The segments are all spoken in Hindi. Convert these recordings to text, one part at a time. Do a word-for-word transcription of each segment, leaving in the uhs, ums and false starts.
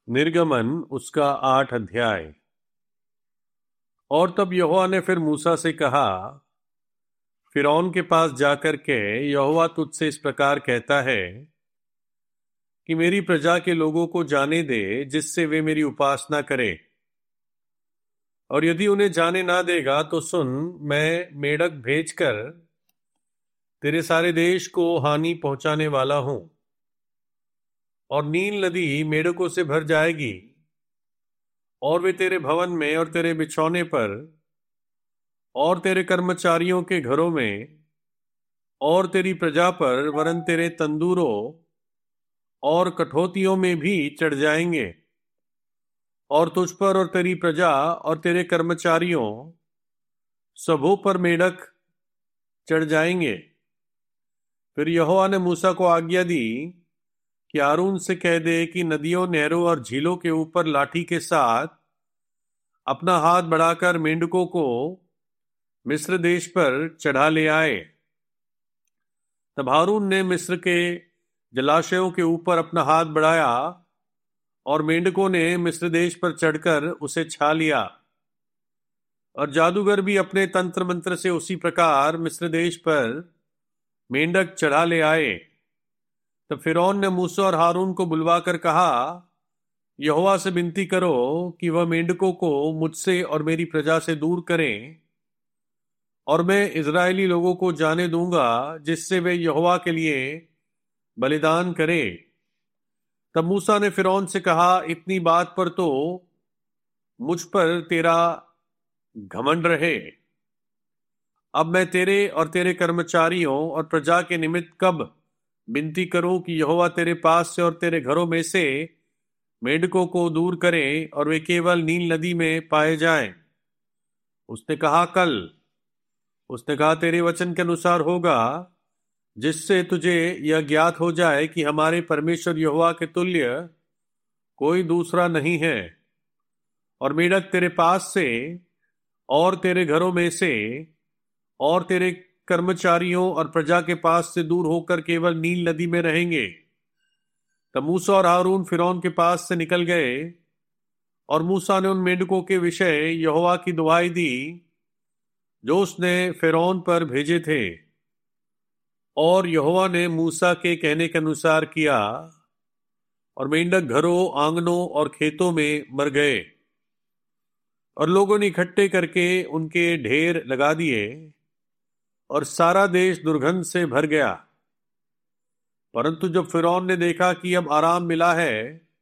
निर्गमन उसका आठ अध्याय। और तब यहोवा ने फिर मूसा से कहा, फिरौन के पास जाकर के यहोवा तुझसे इस प्रकार कहता है कि मेरी प्रजा के लोगों को जाने दे, जिससे वे मेरी उपासना करें। और यदि उन्हें जाने ना देगा तो सुन, मैं मेढ़क भेजकर तेरे सारे देश को हानि पहुंचाने वाला हूं। और नील नदी मेढ़कों से भर जाएगी, और वे तेरे भवन में और तेरे बिछौने पर और तेरे कर्मचारियों के घरों में और तेरी प्रजा पर, वरन तेरे तंदूरों और कठौतियों में भी चढ़ जाएंगे। और तुझ पर और तेरी प्रजा और तेरे कर्मचारियों सबों पर मेढ़क चढ़ जाएंगे। फिर यहोवा ने मूसा को आज्ञा दी कि हारून से कह दे कि नदियों, नहरों और झीलों के ऊपर लाठी के साथ अपना हाथ बढ़ाकर मेंढकों को मिस्र देश पर चढ़ा ले आए। तब हारून ने मिस्र के जलाशयों के ऊपर अपना हाथ बढ़ाया, और मेंढकों ने मिस्र देश पर चढ़कर उसे छा लिया। और जादूगर भी अपने तंत्र मंत्र से उसी प्रकार मिस्र देश पर मेंढक चढ़ा ले आए। तब फिरौन ने मूसा और हारून को बुलवाकर कहा, यहोवा से विनती करो कि वह मेंढकों को मुझसे और मेरी प्रजा से दूर करें, और मैं इजरायली लोगों को जाने दूंगा, जिससे वे यहोवा के लिए बलिदान करें। तब मूसा ने फिरौन से कहा, इतनी बात पर तो मुझ पर तेरा घमंड रहे। अब मैं तेरे और तेरे कर्मचारियों और प्रजा के निमित्त कब विनती करूं कि यहोवा तेरे पास से और तेरे घरों में से मेंढकों को दूर करे, और वे केवल नील नदी में पाए जाएं। उसने कहा, कल। उसने कहा, तेरे वचन के अनुसार होगा, जिससे तुझे यह ज्ञात हो जाए कि हमारे परमेश्वर यहोवा के तुल्य कोई दूसरा नहीं है। और मेढ़क तेरे पास से और तेरे घरों में से और तेरे कर्मचारियों और प्रजा के पास से दूर होकर केवल नील नदी में रहेंगे। तब मूसा और हारून फिरौन के पास से निकल गए, और मूसा ने उन मेंढकों के विषय यहोवा की दुहाई दी जो उसने फिरौन पर भेजे थे। और यहोवा ने मूसा के कहने के अनुसार किया, और मेंढक घरों, आंगनों और खेतों में मर गए। और लोगों ने इकट्ठे करके उनके ढेर लगा दिए, और सारा देश दुर्गंध से भर गया। परंतु जब फिरौन ने देखा कि अब आराम मिला है,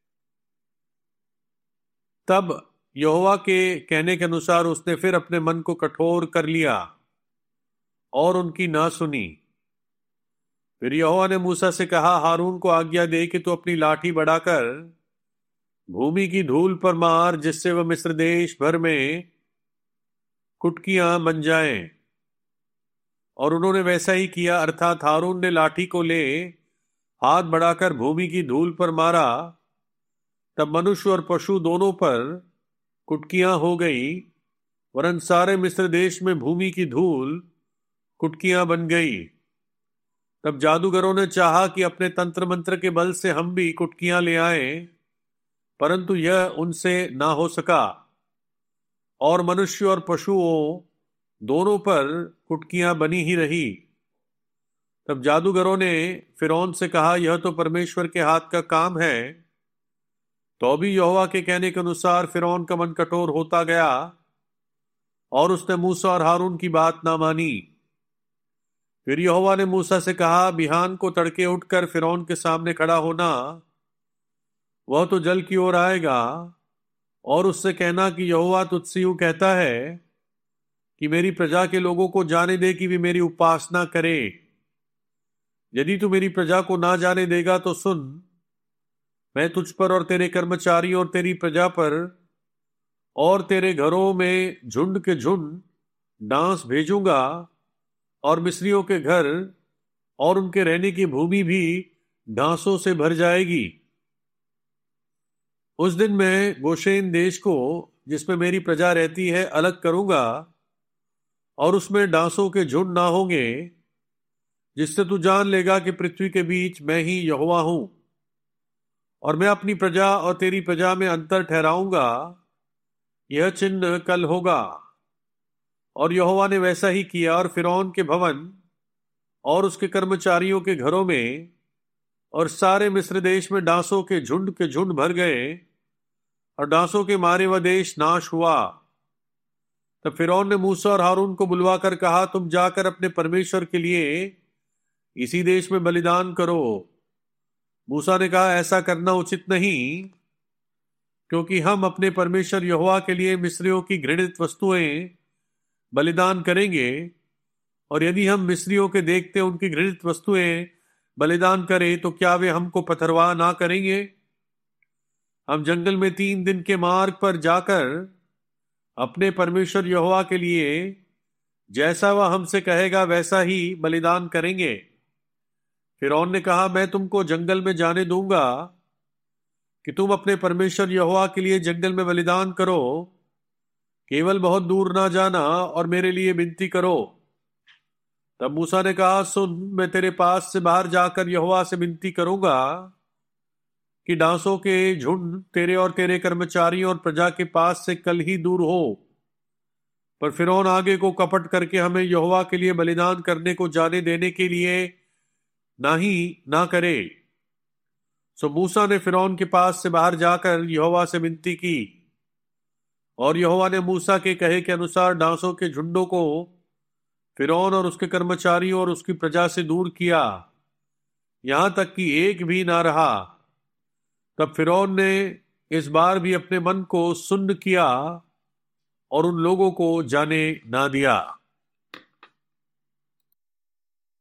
तब यहोवा के कहने के अनुसार उसने फिर अपने मन को कठोर कर लिया और उनकी ना सुनी। फिर यहोवा ने मूसा से कहा, हारून को आज्ञा दे कि तू अपनी लाठी बढ़ाकर भूमि की धूल पर मार, जिससे वह मिस्र देश भर में कुटकियां बन जाएं। और उन्होंने वैसा ही किया, अर्थात हारून ने लाठी को ले हाथ बढ़ाकर भूमि की धूल पर मारा। तब मनुष्य और पशु दोनों पर कुटकियां हो गई, वरन सारे मिस्र देश में भूमि की धूल कुटकियां बन गई। तब जादूगरों ने चाहा कि अपने तंत्र मंत्र के बल से हम भी कुटकियां ले आएं, परंतु यह उनसे ना हो सका। और मनुष्य और पशुओं दोनों पर कुटकियां बनी ही रही। तब जादूगरों ने फिरौन से कहा, यह तो परमेश्वर के हाथ का काम है। तो भी यहोवा के कहने के अनुसार फिरौन का मन कठोर होता गया, और उसने मूसा और हारून की बात ना मानी। फिर यहोवा ने मूसा से कहा, बिहान को तड़के उठकर फिरौन के सामने खड़ा होना। वह तो जल की ओर आएगा, और उससे कहना कि यहोवा तुझसे यूं कहता है कि मेरी प्रजा के लोगों को जाने दे कि वे मेरी उपासना करें। यदि तू मेरी प्रजा को ना जाने देगा तो सुन, मैं तुझ पर और तेरे कर्मचारियों और तेरी प्रजा पर और तेरे घरों में झुंड के झुंड डांस भेजूंगा, और मिस्रियों के घर और उनके रहने की भूमि भी डांसों से भर जाएगी। उस दिन मैं गोशेन देश को, जिसमें मेरी प्रजा रहती है, अलग करूंगा, और उसमें डांसों के झुंड ना होंगे, जिससे तू जान लेगा कि पृथ्वी के बीच मैं ही यहोवा हूं। और मैं अपनी प्रजा और तेरी प्रजा में अंतर ठहराऊंगा, यह चिन्ह कल होगा। और यहोवा ने वैसा ही किया, और फिरौन के भवन और उसके कर्मचारियों के घरों में और सारे मिस्र देश में डांसों के झुंड के झुंड भर गए, और डांसों के मारे वह देश नाश हुआ। तब फिरौन ने मूसा और हारून को बुलवाकर कहा, तुम जाकर अपने परमेश्वर के लिए इसी देश में बलिदान करो। मूसा ने कहा, ऐसा करना उचित नहीं, क्योंकि हम अपने परमेश्वर यहोवा के लिए मिस्रियों की घृणित वस्तुएं बलिदान करेंगे, और यदि हम मिस्रियों के देखते उनकी घृणित वस्तुएं बलिदान करें तो क्या वे हमको पथरवाह ना करेंगे? हम जंगल में तीन दिन के मार्ग पर जाकर अपने परमेश्वर यहोवा के लिए जैसा वह हमसे कहेगा वैसा ही बलिदान करेंगे। फिरौन ने कहा, मैं तुमको जंगल में जाने दूंगा कि तुम अपने परमेश्वर यहोवा के लिए जंगल में बलिदान करो, केवल बहुत दूर ना जाना और मेरे लिए विनती करो। तब मूसा ने कहा, सुन, मैं तेरे पास से बाहर जाकर यहोवा से विनती करूंगा कि डांसों के झुंड तेरे और तेरे कर्मचारियों और प्रजा के पास से कल ही दूर हो। पर फिरौन आगे को कपट करके हमें यहोवा के लिए बलिदान करने को जाने देने के लिए ना ही ना करे। सो मूसा ने फिरौन के पास से बाहर जाकर यहोवा से विनती की, और यहोवा ने मूसा के कहे के अनुसार डांसों के झुंडों को फिरौन और उसके कर्मचारियों और उसकी प्रजा से दूर किया, यहां तक कि एक भी ना रहा। तब फिरौन ने इस बार भी अपने मन को सुन्न किया और उन लोगों को जाने ना दिया।